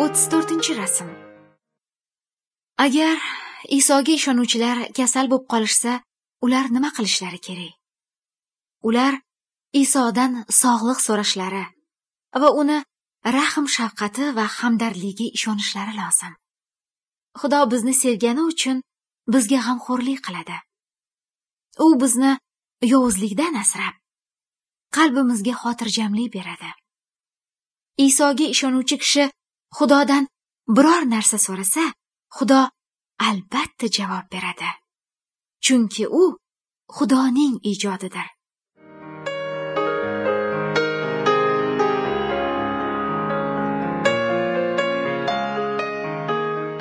34-rasm. Agar Isoga ishonuvchilar kasal bo'lib qolishsa, ular nima qilishlari kerak? Ular Isodan sog'liq so'rashlari va uni rahm shafqati va hamdardligiga ishonishlari lozim. Xudo bizni sevgani uchun bizga g'amxo'rlik qiladi. U bizni yovuzlikdan asrab, qalbimizga xotirjamlik beradi. Isoga ishonuvchi kishi Xudodan biror narsa so'rasa, Xudo albatta javob beradi. Chunki u Xudoning ijodidir.